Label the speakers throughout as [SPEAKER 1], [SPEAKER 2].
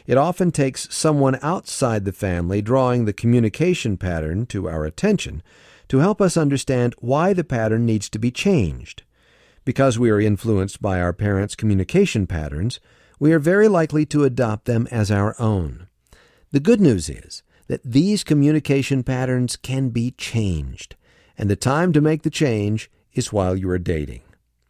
[SPEAKER 1] It often takes someone outside the family drawing the communication pattern to our attention to help us understand why the pattern needs to be changed. Because we are influenced by our parents' communication patterns, we are very likely to adopt them as our own. The good news is that these communication patterns can be changed, and the time to make the change is while you are dating.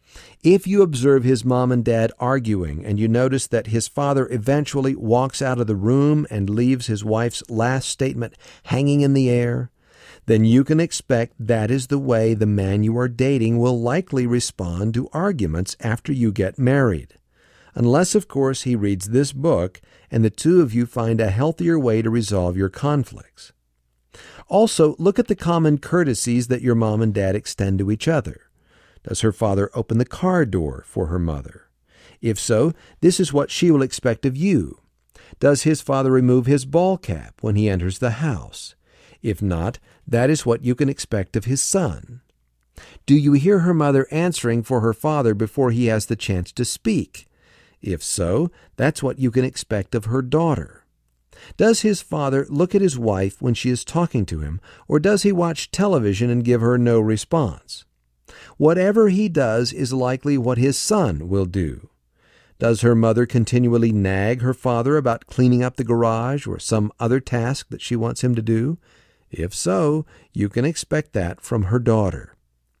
[SPEAKER 1] If you observe his mom and dad arguing and you notice that his father eventually walks out of the room and leaves his wife's last statement hanging in the air, then you can expect that is the way the man you are dating will likely respond to arguments after you get married. Unless, of course, he reads this book and the two of you find a healthier way to resolve your conflicts. Also, look at the common courtesies that your mom and dad extend to each other. Does her father open the car door for her mother? If so, this is what she will expect of you. Does his father remove his ball cap when he enters the house? If not, that is what you can expect of his son. Do you hear her mother answering for her father before he has the chance to speak? If so, that's what you can expect of her daughter. Does his father look at his wife when she is talking to him, or does he watch television and give her no response? Whatever he does is likely what his son will do. Does her mother continually nag her father about cleaning up the garage or some other task that she wants him to do? If so, you can expect that from her daughter.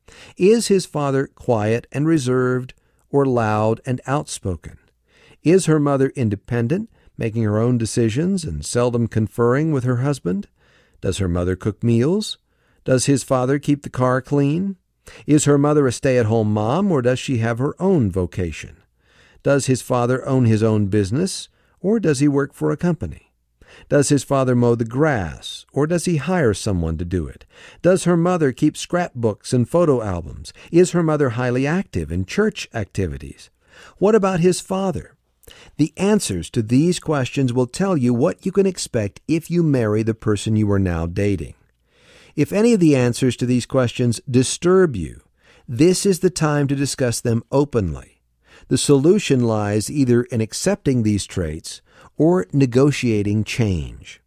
[SPEAKER 1] Is his father quiet and reserved, or loud and outspoken? Is her mother independent, making her own decisions and seldom conferring with her husband? Does her mother cook meals? Does his father keep the car clean? Is her mother a stay-at-home mom, or does she have her own vocation? Does his father own his own business, or does he work for a company? Does his father mow the grass, or does he hire someone to do it? Does her mother keep scrapbooks and photo albums? Is her mother highly active in church activities? What about his father? The answers to these questions will tell you what you can expect if you marry the person you are now dating. If any of the answers to these questions disturb you, this is the time to discuss them openly. The solution lies either in accepting these traits or negotiating change.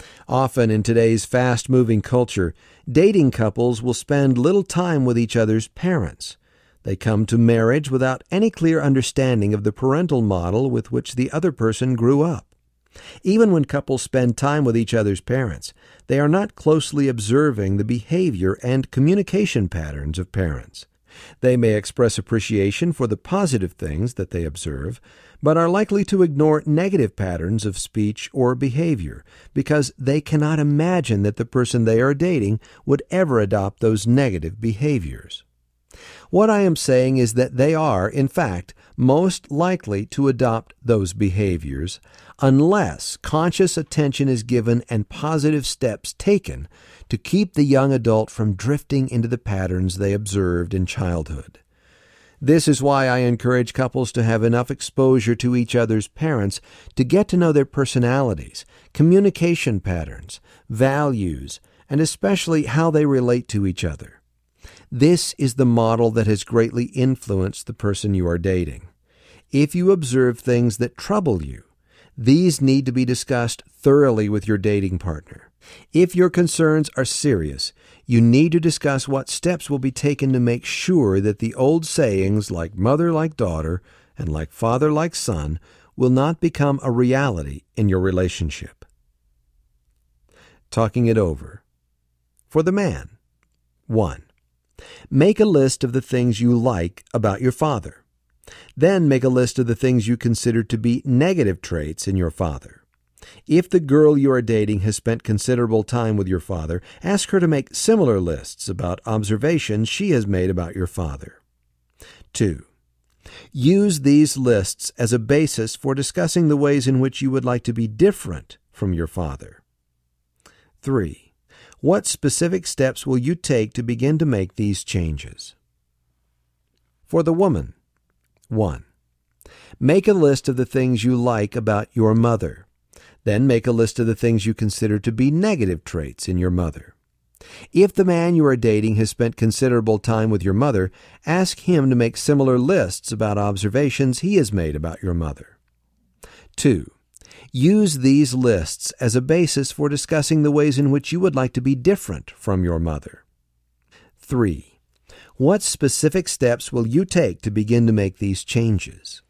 [SPEAKER 1] Often in today's fast-moving culture, dating couples will spend little time with each other's parents. They come to marriage without any clear understanding of the parental model with which the other person grew up. Even when couples spend time with each other's parents, they are not closely observing the behavior and communication patterns of parents. They may express appreciation for the positive things that they observe, but are likely to ignore negative patterns of speech or behavior because they cannot imagine that the person they are dating would ever adopt those negative behaviors. What I am saying is that they are, in fact, most likely to adopt those behaviors unless conscious attention is given and positive steps taken to keep the young adult from drifting into the patterns they observed in childhood. This is why I encourage couples to have enough exposure to each other's parents to get to know their personalities, communication patterns, values, and especially how they relate to each other. This is the model that has greatly influenced the person you are dating. If you observe things that trouble you, these need to be discussed thoroughly with your dating partner. If your concerns are serious, you need to discuss what steps will be taken to make sure that the old sayings like mother like daughter and like father like son will not become a reality in your relationship. Talking it over. For the man. 1. Make a list of the things you like about your father. Then make a list of the things you consider to be negative traits in your father. If the girl you are dating has spent considerable time with your father, ask her to make similar lists about observations she has made about your father. 2. Use these lists as a basis for discussing the ways in which you would like to be different from your father. 3. What specific steps will you take to begin to make these changes? For the woman. 1. Make a list of the things you like about your mother. Then make a list of the things you consider to be negative traits in your mother. If the man you are dating has spent considerable time with your mother, ask him to make similar lists about observations he has made about your mother. 2. Use these lists as a basis for discussing the ways in which you would like to be different from your mother. 3. What specific steps will you take to begin to make these changes?